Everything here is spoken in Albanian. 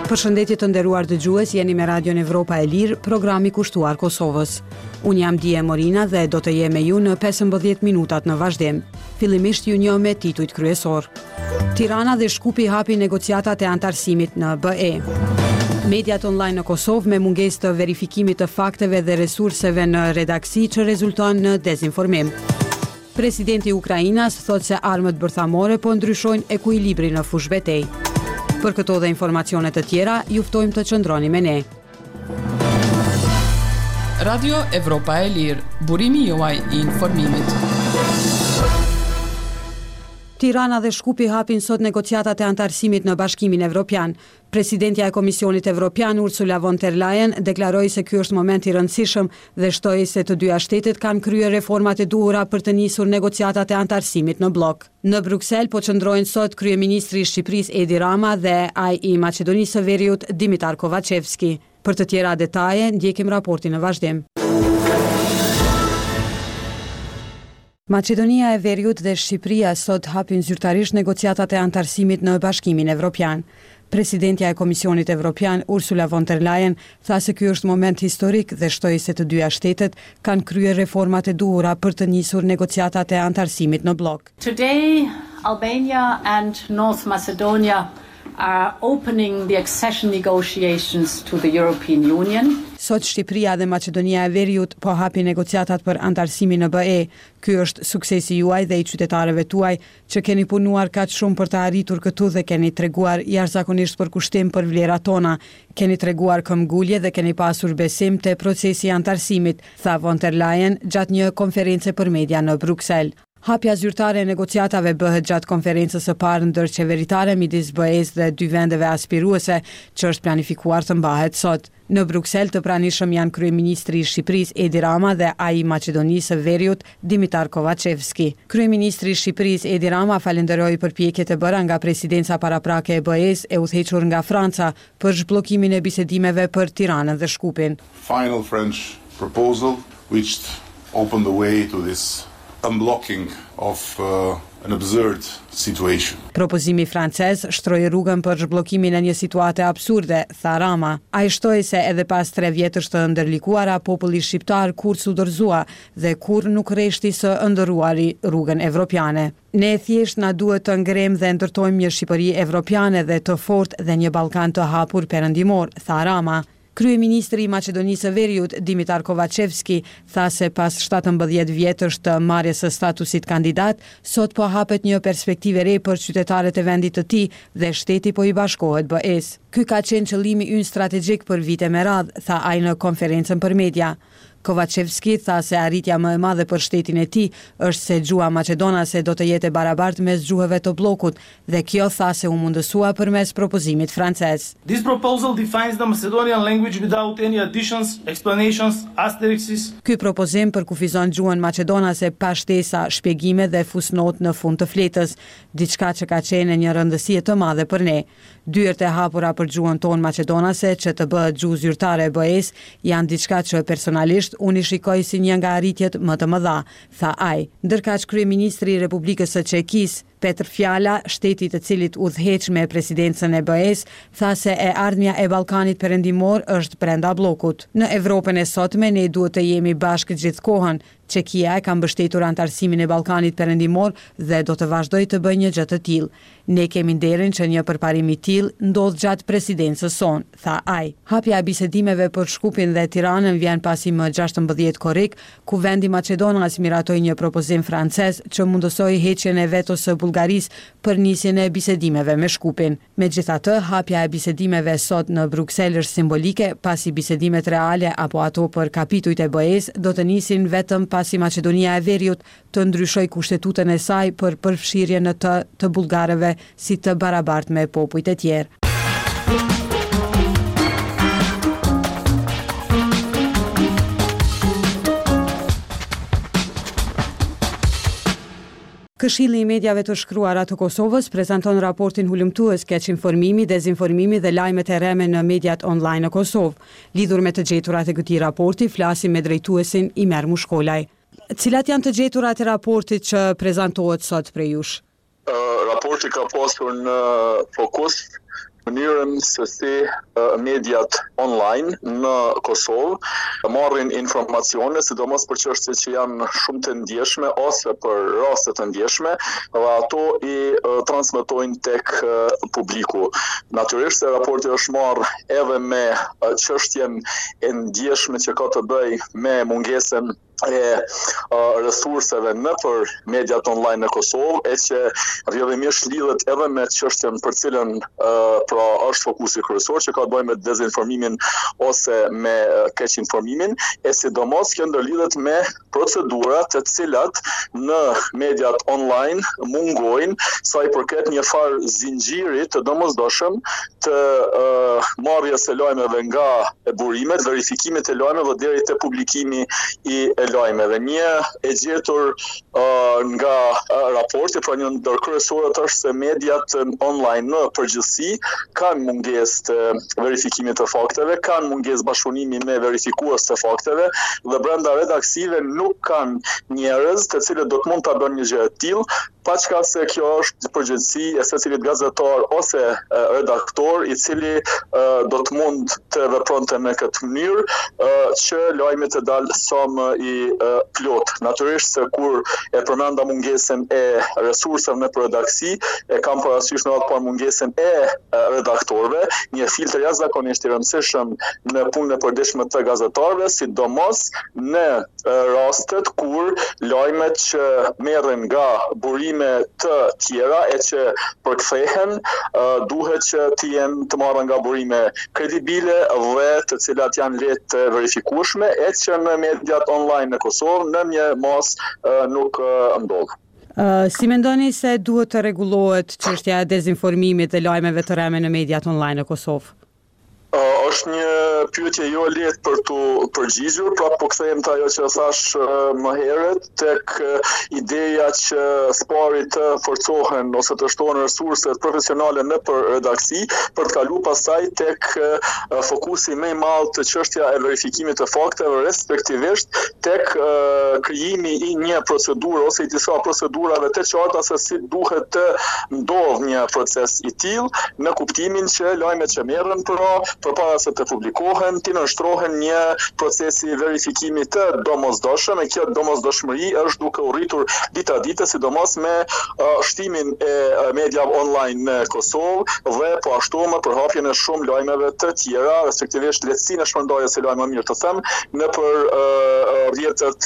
Përshëndetje të nderuar dëgjues, jeni me Radion Evropa e Lirë, programi kushtuar Kosovës. Unë jam Dije Morina dhe do të jem me ju në 15 minutat në vazhdim. Fillimisht ju njoh me titujt kryesor. Tirana dhe Shkupi hapi negociatat e antarësimit në BE. Mediat online në Kosovë me mungesë të verifikimit të fakteve dhe resurseve në redaksi që rezulton në dezinformim. Presidenti i Ukrainas thotë se armët bërthamore po ndryshojnë ekuilibrin në fushë betej. Për këto dhe informacione të tjera, ju ftojmë të qëndroni me ne. Radio Evropa e Lirë, burimi juaj i informimit. Tirana dhe Shkupi hapin sot negociatat e antarësimit në Bashkimin Evropian. Presidentja e Komisionit Evropian Ursula von der Leyen deklaroi se ky është moment i rëndësishëm dhe shtoi se të dyja shtetet kanë kryer reformat e duhura për të nisur negociatat e antarësimit në blok. Në Bruksel po qëndrojnë sot kryeministri i Shqipërisë Edi Rama dhe ai i Maqedonisë së Veriut Dimitar Kovacevski. Për të tjera detaje, ndjekim raportin në vazhdim. Maqedonia e Veriut dhe Shqipëria sot hapin zyrtarisht negociatat e antarësimit në Bashkimin Evropian. Presidentja e Komisionit Evropian Ursula von der Leyen tha se ky është moment historik dhe shtoi se të dyja shtetet kanë kryer reformat e duhura për të nisur negociatat e antarësimit në blok. Today, Albania and North Macedonia are opening the accession negotiations to the European Union. Sot Shqipëria dhe Maqedonia e Veriut po hapin negociatat për antarësimin në BE. Ky është suksesi juaj dhe i qytetarëve tuaj që keni punuar kaq shumë për të arritur këtu dhe keni treguar jashtëzakonisht përkushtim për vlerat tona. Keni treguar këmbgulje dhe keni pasur besim te procesi i antarësimit, tha von der Leyen gjatë një konference për media në Bruksel. Hapja zyrtare e negociatave bëhet gjatë konferencës së parë ndërqeveritare midis BE-s dhe dy vendeve aspiruese që është planifikuar të mbahet sot. Në Bruksel të pranishëm janë kryeministri i Shqipërisë Edi Rama dhe ai i Maqedonisë së Veriut Dimitar Kovacevski. Kryeministri i Shqipërisë Edi Rama falenderoi përpjekjet e bëra nga presidenca paraprake e BE-s e udhëhequr nga Franca për zhbllokimin e bisedimeve për Tiranën dhe Shkupin. Final French proposal which opened the way to this unblocking of an absurd situation. Propozimi francez shtroi rrugën për zhbllokimin e një situate absurde, tha Rama. Ai shtoi se edhe pas 3 vjetësh të ndërlikuara, populli shqiptar kur s'u dorëzua dhe kur nuk rreshti së ëndërruari rrugën evropiane. Ne thjesht na duhet të ngrem dhe ndërtojmë një Shqipëri evropiane dhe të fortë dhe një Ballkan të hapur perëndimor, tha Rama. Kryeministri i Maqedonisë së Veriut Dimitar Kovacevski tha se pas 17 vjetësh të marrjes së statusit kandidat, sot po hapet një perspektivë re për qytetarët e vendit të tij dhe shteti po i bashkohet BE-s. Ky ka qenë qëllimi ynë strategjik për vite me radhë, tha ai në konferencën për media. Kovacevski tha se arritja më e madhe për shtetin e tij është se gjuha maqedonase do të jetë e barabartë mes gjuhëve të bllokut dhe kjo tha se u mundësua përmes propozimit francez. This proposal defines the Macedonian language without any additions, explanations, asterisks. Ky propozim përkufizon gjuhën maqedonase pa shtesa, shpjegime dhe fusnot në fund të fletës, diçka që ka qenë një rëndësi të madhe për ne. Dyert e hapura për gjuhën tonë maqedonase që të bëhet gjuhë zyrtare e BE-s janë diçka që personalisht unë i shikoj si një nga arritjet më të mëdha, tha ai. Ndërkaq kryeministri i Republikës së Çekisë Petr Fiala, shteti të cilit udhëheq me presidencën e BE-s, tha se e ardhmja e Ballkanit perëndimor është brenda bllokut. Në Evropën e sotme ne duhet të jemi bashkë gjithkohën. Çekia e ka mbështetur antarësimin e Ballkanit perëndimor dhe do të vazhdojë të bëjë një gjë të tillë. Ne kemi nderin që një përparim i tillë ndodh gjatë presidencës son, tha ai. Hapja e bisedimeve për Shkupin dhe Tiranën vjen pasi më 16 korrik, ku vendi Maqedonas miratoi një propozim francez që mundësoi heqjen e vetos së Bullgarisë për nisjen e bisedimeve me Shkupin. Megjithatë, hapja e bisedimeve sot në Bruksel është simbolike, pasi bisedimet reale apo ato për kapitujt e BE-s do të nisin vetëm pasi Maqedonia e Veriut të ndryshoj kushtetutën e saj për përfshirje në të bullgarëve si të barabartë me popujt e tjerë. Këshilli i mediave të shkruara të Kosovës prezanton raportin hulumtues keq informimi, dezinformimi dhe lajmet e rreme në mediat online në Kosovë. Lidhur me të gjeturat e këtij raporti, flasim me drejtuesin Imer Mushkolaj. Cilat janë të gjeturat e raportit që prezantohet sot prej jush? Raporti ka pasur në fokus mënyrën se si mediat online në Kosovë marrin informacione, sidomos për çështje që janë shumë të ndjeshme ose për raste të ndjeshme, dhe ato i transmetojnë tek publiku. Natyrisht se raporti është marrë edhe me çështjen e ndjeshme që ka të bëjë me mungesën e resurseve në për mediat online në Kosovë, e që rrjedhimisht lidhet edhe me çështjen për cilën pra është fokusi kryesor, që ka të bëjë me dezinformimin ose me keq informimin, e sidomos kjo ndërlidhet me procedurat të cilat në mediat online mungojnë sa i përket një farë zinxhiri të domosdoshëm të marrjes së lajmeve nga burimet, verifikimit e lajmeve deri te publikimi i lajmeve. Një e gjetur nga raporti, pra një ndër kryesorët është se mediat online në përgjithësi kanë mungesë të verifikimit të fakteve, kanë mungesë bashkëpunimi me verifikues të fakteve dhe brenda redaksive nuk kanë njerëz të cilët do të mund ta bënë një gjë të tillë, paçka se kjo është përgjegjësi e secilit gazetar ose redaktor i cili do të mund të vepronte në këtë mënyrë që lajmi të dalë sa më i plot. Natyrisht se kur e përmenda mungesën e resurseve në redaksi, e kam parasysh në atë par mungesën e redaktorëve, një filtr jashtëzakonisht i rëndësishëm në punën e përditshme të gazetarëve, sidomos në rastet kur lajmet që merren nga burime të tjera e që përkthehen duhet që të jenë të marrë nga burime kredibile dhe të cilat janë lehtë të verifikueshme, e që në mediat online në Kosovë në një mas nuk ndodh. Si mendoni se duhet të rregullohet çështja e dezinformimit dhe lajmeve të rreme në mediat online në Kosovë? Është një pyetje jo lehtë për tu përgjigjur, pra po kthehem te ajo që thash më herët, tek ideja që spari të forcohen ose të shtohen resurset profesionale në për redaksi për të kaluar pastaj tek fokusi më i madh të çështja e verifikimit të fakteve, respektivisht tek krijimi i një procedure ose i disa procedurave të qarta se si duhet të ndodh një proces i tillë, në kuptimin që lajmet që merren përpara se të publikohen, të nënshtrohen një procesi verifikimi të domosdoshëm, e kjo domosdoshmëri është duke u rritur dita dite, sidomos me shtimin e media online në Kosovë dhe po ashtu me përhapjen e shumë lajmeve të tjera, respektivisht lehtësinë e shpërndarjes së lajmeve, mirë të them, në për rrjetet